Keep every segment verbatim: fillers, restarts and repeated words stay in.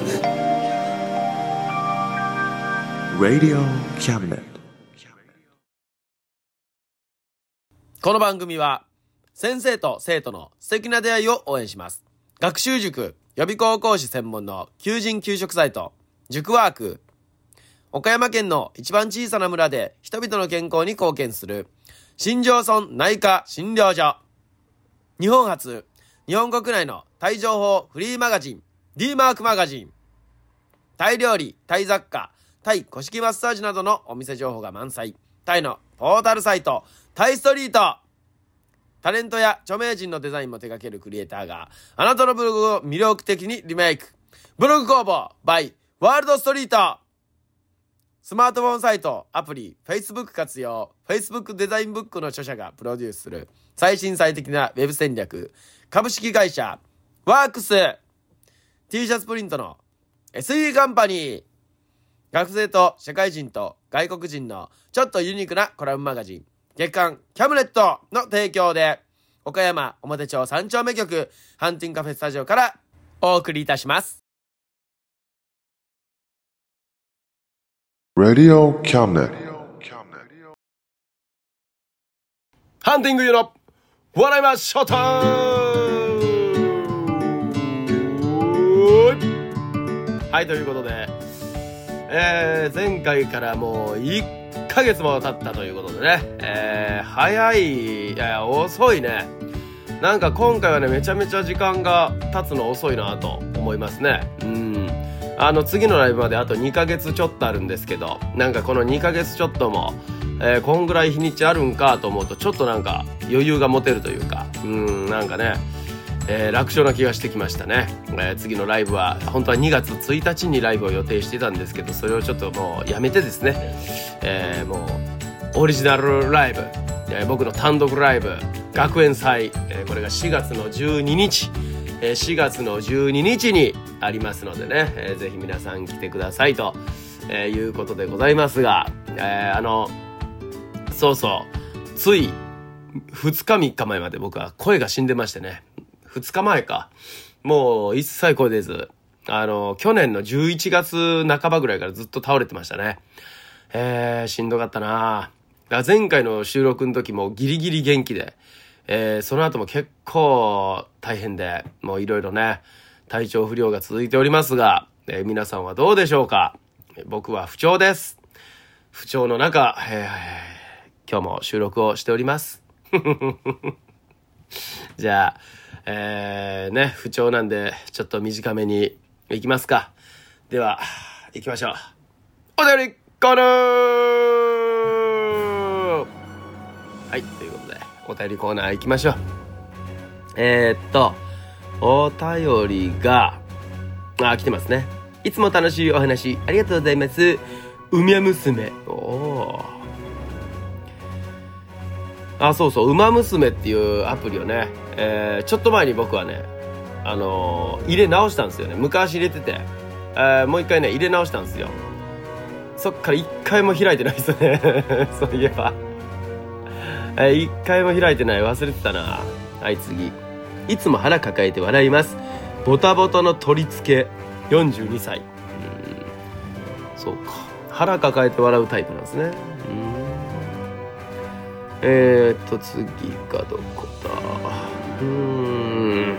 Cabinet Radio Cabinet。 この番組は先生と生徒の素敵な出会いを応援します。学習塾予備高校講師専門の求人・求職サイト塾ワーク、岡山県の一番小さな村で人々の健康に貢献する新庄村内科診療所、日本初日本国内のタイ情報フリーマガジン D マークマガジン、タイ料理、タイ雑貨、タイ古式マッサージなどのお店情報が満載、タイのポータルサイトタイストリート、タレントや著名人のデザインも手掛けるクリエイターがあなたのブログを魅力的にリメイク、ブログ工房 by ワールドストリート、スマートフォンサイト、アプリ、Facebook 活用、Facebook デザインブックの著者がプロデュースする最新最適なウェブ戦略、株式会社ワークス、T シャツプリントの エスイー カンパニー、学生と社会人と外国人のちょっとユニークなコラムマガジン月刊キャムネットの提供で、岡山表町三丁目局ハンティングカフェスタジオからお送りいたします。 Radio Cabinet。 ハンティングユーの笑いましょうとはい、ということで、えー、前回からもういっかげつも経ったということでね、えー、早い、いやいや遅いね。なんか今回はね、めちゃめちゃ時間が経つの遅いなと思いますね。うん。あの次のライブまであとにかげつちょっとあるんですけど、なんかこのにかげつちょっとも、えー、こんぐらい日にちあるんかと思うとちょっとなんか余裕が持てるというか、うん、なんかね、えー、楽勝な気がしてきましたね。えー、次のライブは本当はにがつついたちにライブを予定してたんですけど、それをちょっともうやめてですね、えー、もうオリジナルライブ、えー、僕の単独ライブ学園祭、えー、これがしがつのじゅうににち、えー、しがつのじゅうににちにありますのでね、えー、ぜひ皆さん来てくださいと、えー、いうことでございますが、えー、あのそうそうついふつかみっかまえまで僕は声が死んでましてね、ふつかまえか、もう一切声出ず、あの去年のじゅういちがつなかばぐらいからずっと倒れてましたね。えー、しんどかったな。前回の収録の時もギリギリ元気で、えー、その後も結構大変で、もういろいろね体調不良が続いておりますが、えー、皆さんはどうでしょうか。僕は不調です。不調の中、えー、今日も収録をしておりますじゃあえー、ね不調なんでちょっと短めにいきますか。では行きましょう。お便りコーナー。はい、ということでお便りコーナー行きましょう。えー、っとお便りがあ来てますね。いつも楽しいお話ありがとうございます。うみや娘。おー、あ、そうそう、ウマ娘っていうアプリをね、えー、ちょっと前に僕はね、あのー、入れ直したんですよね。昔入れてて、えー、もう一回ね入れ直したんですよ。そっから一回も開いてないですねそういえば、えー、一回も開いてない、忘れてたな。はい、次。いつも腹抱えて笑います。ボタボタの取り付けよんじゅうにさい。うん、そうか、腹抱えて笑うタイプなんですね。うん、えーっと次がどこだ。うーん、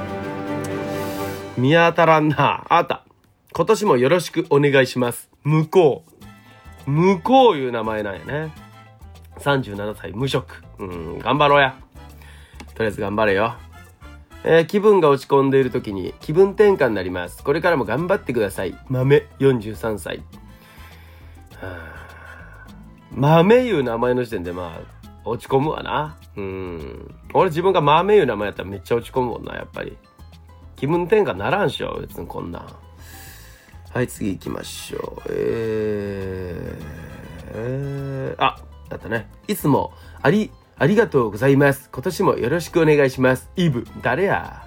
見当たらんな。あった。今年もよろしくお願いします。向こう向こういう名前なんやね。さんじゅうななさい無職。うん、頑張ろうや。とりあえず頑張れよ。えー、気分が落ち込んでいる時に気分転換になります。これからも頑張ってください。豆よんじゅうさんさい。はあ、豆いう名前の時点でまあ落ち込むわな。うん。俺自分が豆いう名前やったらめっちゃ落ち込むもんな、やっぱり。気分転換ならんしょ、別にこんなん。はい、次行きましょう。えー、えー、あ、だったね。いつもあり、ありがとうございます。今年もよろしくお願いします。イブ、誰や。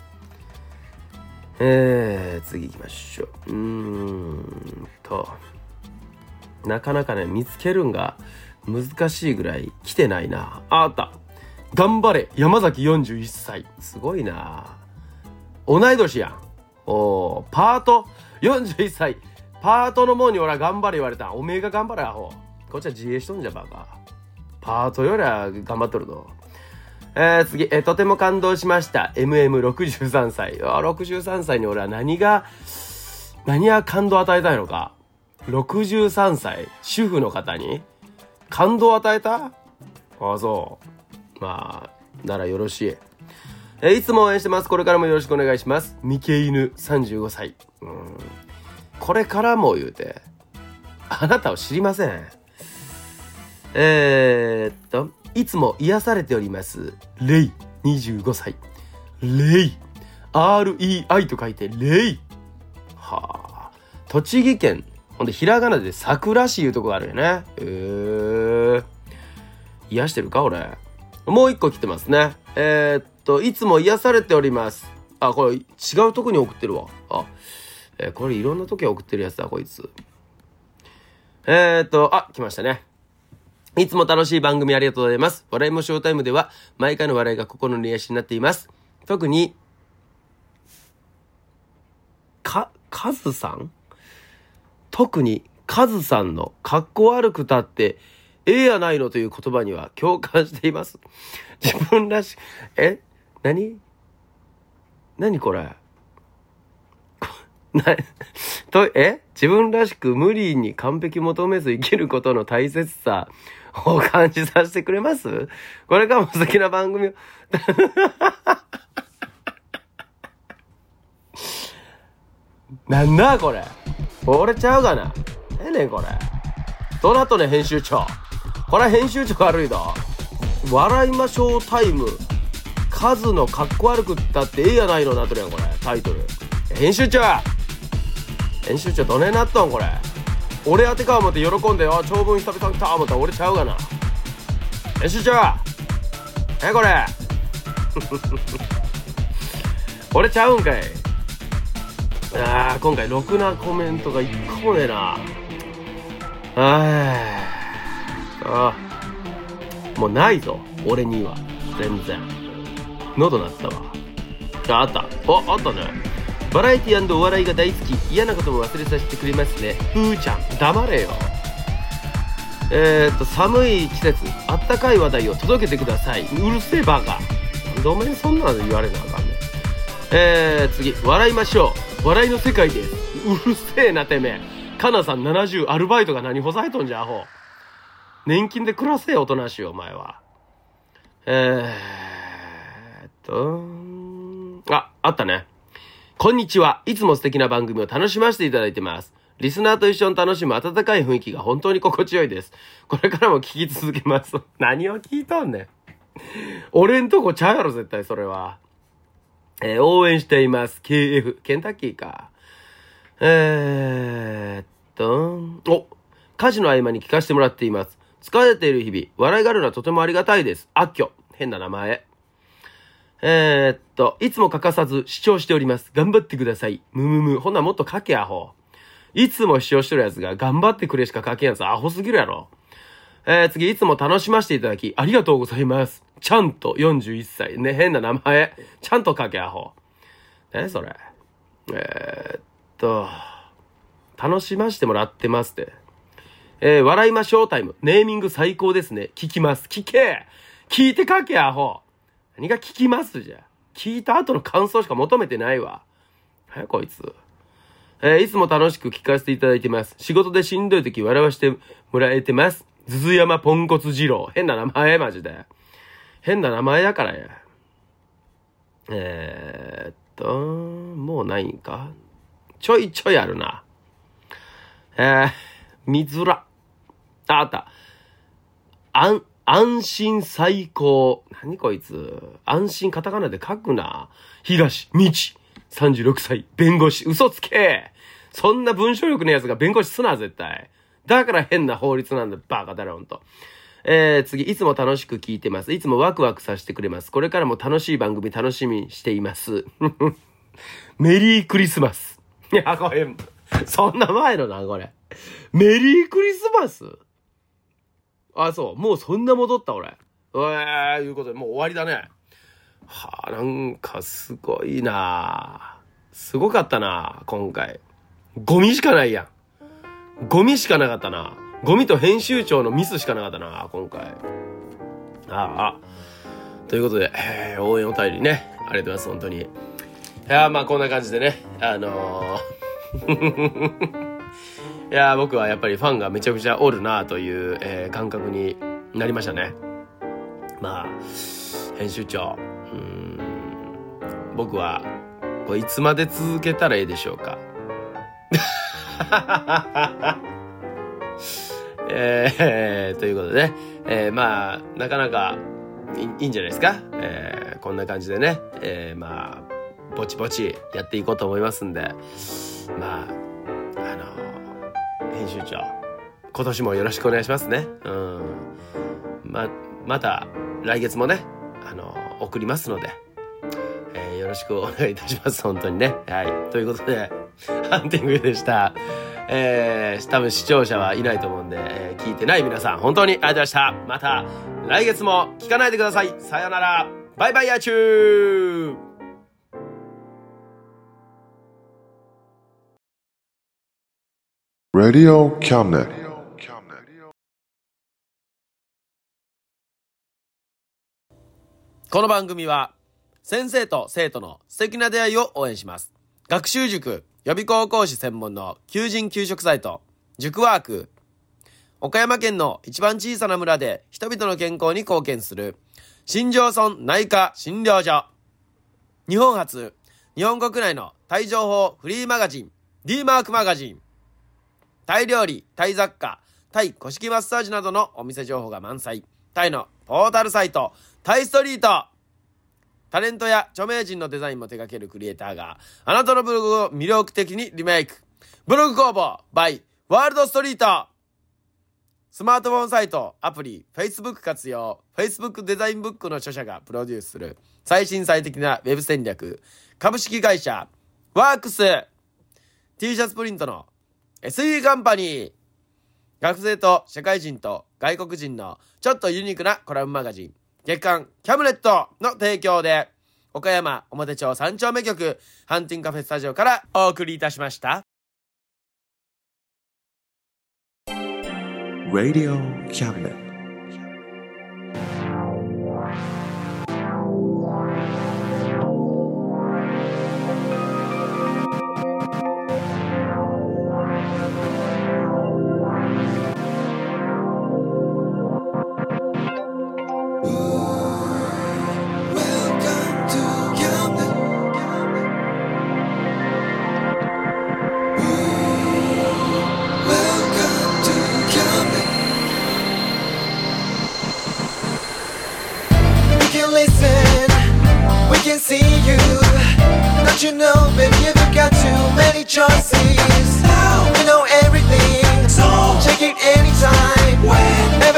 えー、次行きましょう。うーんと、なかなかね、見つけるんが難しいぐらい来てないな。あ、あった。頑張れ山崎よんじゅういっさい。すごいな。同い年やん。 おパートよんじゅういっさいパートのもんに俺は頑張れ言われた。おめえが頑張れアホ。こっちは自衛しとんじゃバカ。パートよりは頑張っとるぞ。えー、次、えー、とても感動しました。エムエムろくじゅうさんさい。あ、ろくじゅうさんさいに俺は何が何が感動を与えたいのか。ろくじゅうさんさい主婦の方に感動を与えた。ああ、そうまあならよろしい。えー、いつも応援してます。これからもよろしくお願いします。ミケイヌさんじゅうごさい。うーんこれからも言うてあなたを知りません。えー、っといつも癒されておりますレイにじゅうごさい。レイ アールイーアイ と書いてレイ。はあ、栃木県ほんでひらがなで桜市いうとこがあるよね。えー、癒してるか俺。もう一個来てますね。えー、っといつも癒されております。あ、これ違うとこに送ってるわ。あ、えー、これいろんな時送ってるやつだこいつ。えー、っとあ来ましたね。いつも楽しい番組ありがとうございます。笑いもショータイムでは毎回の笑いが心の癒しになっています。特にかカズさん特にカズさんのかっこ悪くたってええやないのという言葉には共感しています。自分らしえ何何これなとえ自分らしく無理に完璧求めず生きることの大切さを感じさせてくれます。これからも素敵な番組をなんだこれ俺ちゃうがな。ええねんこれどなとね編集長。これは編集長悪いだ。笑いましょうタイム数のかっこ悪くったってええやないのなっとるやんこれタイトル。編集長編集長どねなっとんこれ。俺当てか思って喜んでよ長文久々に来た思ったら俺ちゃうがな。編集長えこれ俺ちゃうんかい。あー今回ろくなコメントが一個もねえな。ああもうないぞ俺には全然。喉鳴ったわ。ああったああったね。バラエティ&お笑いが大好き。嫌なことも忘れさせてくれますね。ふーちゃん黙れよ。えーっと寒い季節あったかい話題を届けてください。うるせえバカ。どめんそんなの言われなあかんね。えー、次笑いましょう笑いの世界です。うるせえなてめえ。かなさんななじゅうアルバイトが何ほざいとんじゃアホ。年金で暮らせよおとなしいお前は。えーっとああったね。こんにちは。いつも素敵な番組を楽しませていただいてます。リスナーと一緒に楽しむ温かい雰囲気が本当に心地よいです。これからも聞き続けます。何を聞いとんねん。俺んとこちゃうやろ絶対それは。えー、応援しています。ケーエフ ケンタッキーか。えーっとお家事の合間に聞かせてもらっています。疲れている日々笑いがあるのはとてもありがたいです。あっきょ変な名前。えー、っと、いつも欠かさず視聴しております。頑張ってください。むむむ。ほんなもっと書けアホ。いつも視聴してるやつが頑張ってくれしか書けんやつアホすぎるやろ。えー、次、いつも楽しませていただきありがとうございます。ちゃんとよんじゅういっさい。ね、変な名前。ちゃんと書けアホ。ね、それ。えー、っと、楽しませてもらってますって。えー、笑いましょうタイム。ネーミング最高ですね。聞きます。聞け聞いて書けアホ。何が聞きますじゃ。聞いた後の感想しか求めてないわ。はやこいつ。えー、いつも楽しく聞かせていただいてます。仕事でしんどい時笑わせてもらえてます。ずずやまポンコツ二郎。変な名前マジで。変な名前だからや。えー、っと、もうないんかちょいちょいあるな。えー、みずら。あ、あった。あん、安心最高。何こいつ。安心カタカナで書くな。東みち。さんじゅうろくさい。弁護士。嘘つけ。そんな文章力のやつが弁護士すな、絶対。だから変な法律なんだ。バカだろ、ほんと。えー、次。いつも楽しく聞いてます。いつもワクワクさせてくれます。これからも楽しい番組楽しみにしています。メリークリスマス。いや、これ、そんな前のな、これ。メリークリスマスあ、そう。もうそんな戻った俺。えー、いうことでもう終わりだね。はあ、なんかすごいなすごかったな今回。ゴミしかないやん。ゴミしかなかったな。ゴミと編集長のミスしかなかったな今回。ああということで、えー、応援お便りね、ありがとうございます。本当に。いやまあこんな感じでね、あのーいや僕はやっぱりファンがめちゃくちゃおるなという、えー、感覚になりましたね。まあ編集長、うーん僕はこれいつまで続けたらいいでしょうか。えー、ということでね、えー、まあなかなかい い, いいんじゃないですか、えー、こんな感じでね、えー、まあぼちぼちやっていこうと思いますんで、まああの編集長今年もよろしくお願いしますね。うんままた来月もねあの送りますので、えー、よろしくお願いいたします本当にね。はいということでハンティングでした。えー、多分視聴者はいないと思うんで、えー、聞いてない皆さん本当にありがとうございました。また来月も聞かないでください。さよなら。バイバイやちゅー。 Radio Cabinet。 この番組は先生と生徒の素敵な出会いを応援します。学習塾予備高校講師専門の求人・求職サイト塾ワーク、岡山県の一番小さな村で人々の健康に貢献する新庄村内科診療所、日本初日本国内のタイ情報フリーマガジン D マークマガジン、タイ料理、タイ雑貨、タイ古式マッサージなどのお店情報が満載、タイのポータルサイトタイストリート、タレントや著名人のデザインも手掛けるクリエイターがあなたのブログを魅力的にリメイク、ブログ工房 by ワールドストリート、スマートフォンサイト、アプリ、Facebook 活用、Facebook デザインブックの著者がプロデュースする最新最適なウェブ戦略、株式会社ワークス、T シャツプリントの エスイー カンパニー、学生と社会人と外国人のちょっとユニークなコラムマガジン月刊キャムネットの提供で、岡山表町三丁目局ハンティングカフェスタジオからお送りいたしました。 Radio Cabinet。 You know, baby, you've got too many choices. Now you know everything, so check it anytime, when